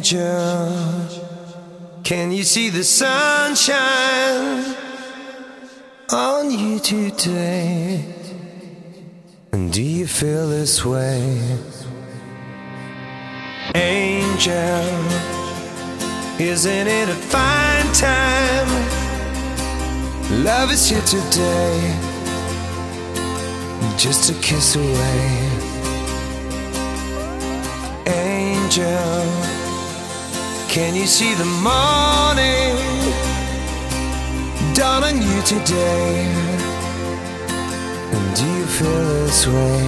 Angel, can you see the sunshine on you today? And do you feel this way? Angel, isn't it a fine time? Love is here today, just a kiss away. Angel, can you see the morning dawn on you today? And do you feel this way?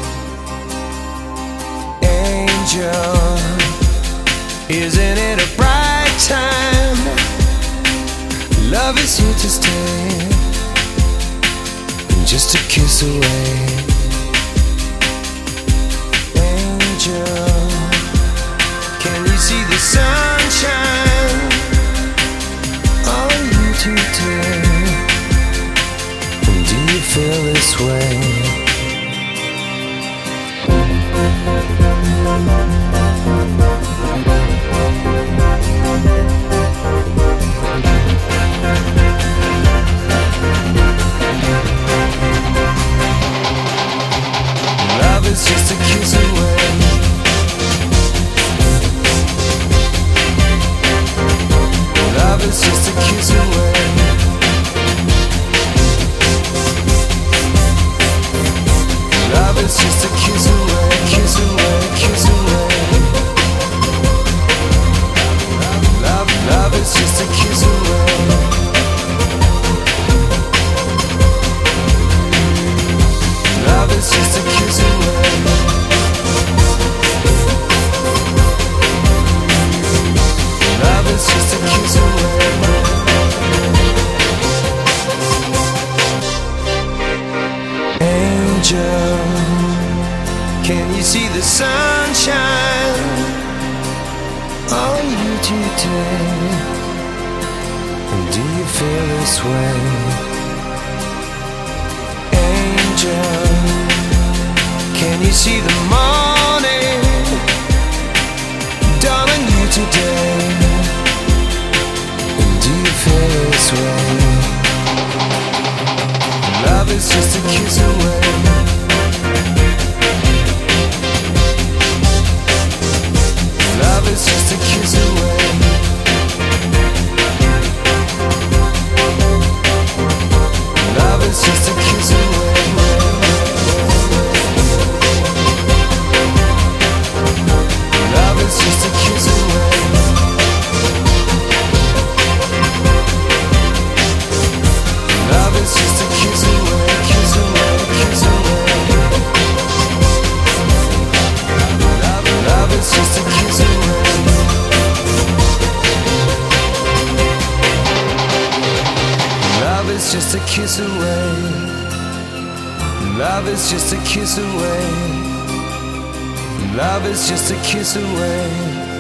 Angel, isn't it a bright time? Love is here to stay, just a kiss away. Angel, can you see the sunshine on you today? And do you feel this way? Love is just a kiss away. Love is just a kiss away. Love is just a kiss away, kiss away, kiss away. Love is just a kiss away. Love is just a kiss away. Love is just a kiss away. Angel, can you see the sunshine on you today? And do you feel this way? Angel, can you see the morning dawn on you today? And do you feel this way? Love is just a kiss away. Love is just a kiss away. Love is just a kiss away. Love is just a kiss away. Love is just a kiss away, kiss away, kiss away. Love is just a kiss away. Love is just a kiss away. Love is just a kiss away. Love is just a kiss away.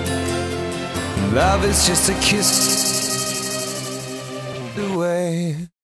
Love is just a kiss away.